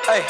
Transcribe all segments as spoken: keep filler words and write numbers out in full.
Hey.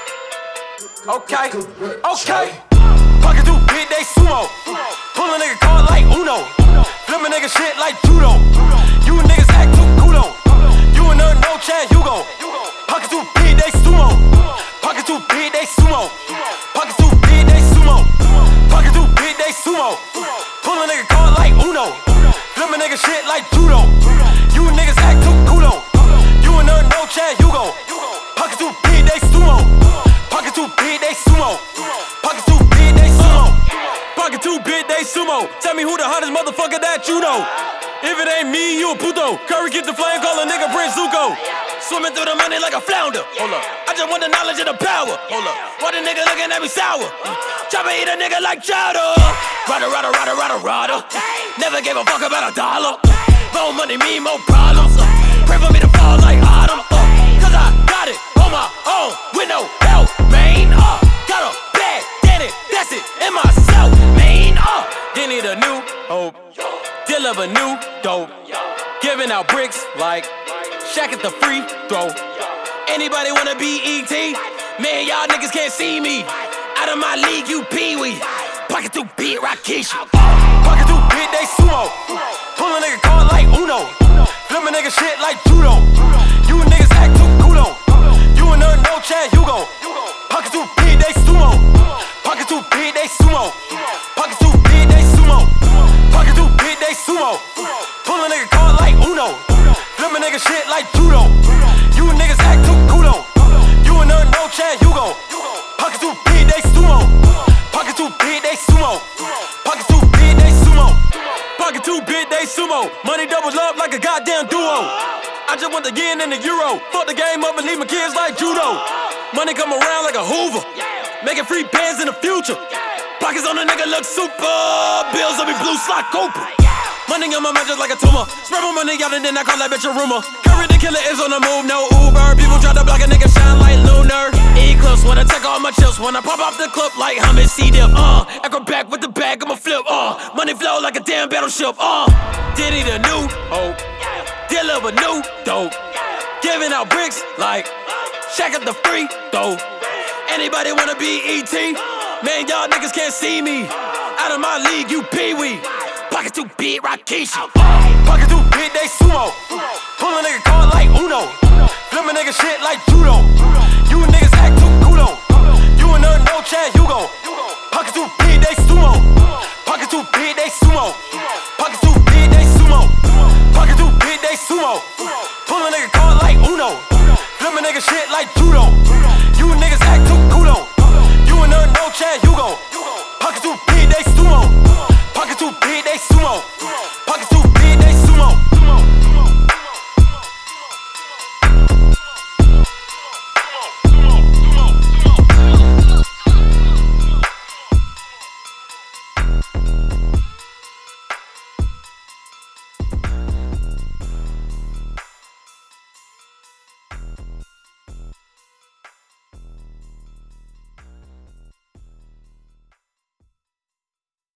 Okay, okay. Pocket too big, they sumo. Pull a nigga card like Uno. Flip a nigga shit like judo. You niggas act too kudo. You a nerd, no chance, you go. Pocket too big, they sumo. Pocket too big, they sumo. Pocket too big, they sumo. Pocket too big, they sumo. Pull a nigga card like Uno. Flip a nigga shit like judo. You niggas act too kudo. You a nerd, no chance, you go. Pocket too big, they sumo. Pocket too big, they sumo. Pocket too big, they sumo. Pocket too big, they sumo. Tell me who the hottest motherfucker that you know. If it ain't me, you a puto. Curry get the flame, call a nigga Prince Zuko. Swimming through the money like a flounder. Hold up, I just want the knowledge and the power. Hold up, why the nigga looking at me sour? Try to eat a nigga like chowder. Rada, rada, rada, rada, rada. Never gave a fuck about a dollar. More money mean more problems. Pray for me to fall like autumn. Cause I got it on my own with no help, man. Uh, got a bag, get it, that's it, in myself, man. Uh, they need a new hope, deal of a new dope. Giving out bricks like Shaq at the free throw. Anybody wanna be E T? Man, y'all niggas can't see me. Out of my league, you pee-wee. Pocket too big, Rakishi. Pocket too big, they sumo. Pull a nigga card like Uno. Flip a nigga shit like judo. You niggas act too kudo. You a nerd, no chance, you go. Pocket too big, they sumo. Pocket too big, they sumo. Pocket too big, they sumo. Pocket too big, they sumo. Pull a nigga card like Uno. Flip a nigga shit like judo. You niggas act too kudo. You a nerd, no chance, you go. Pocket too big, they sumo. Pocket too big, they sumo. Pocket too big, they sumo. Pocket too big, they sumo. Money doubles up like a goddamn duo. I just want the yen and the euro. Fuck the game up and leave my kids like judo. Money come around like a Hoover. Making free bands in the future. Pockets on a nigga look super. Bills on me blue slot Cooper. Money on my mind just like a tumor. Spread my money out and then I call that bitch a rumor. Curry the killer is on the move, no Uber. People try to block a nigga shine like lunar. Eclipse when I take all my chips. When I pop off the clip like Hummus C-Dip. Uh, acrobat with the bag, I'ma flip. Uh, money flow like a damn battleship. Uh, Diddy the new hope. Deal of a new dope. Giving out bricks like Shaq at the free throw. Anybody wanna be E T? Man, y'all niggas can't see me. Out of my league, you pee-wee. Pocket too big, Rakishi. Pocket too big, they sumo. Pull a nigga card like Uno. Flip a nigga shit like judo. You niggas act too kudo. You a nerd, no chance, you go. Pocket too big, they sumo.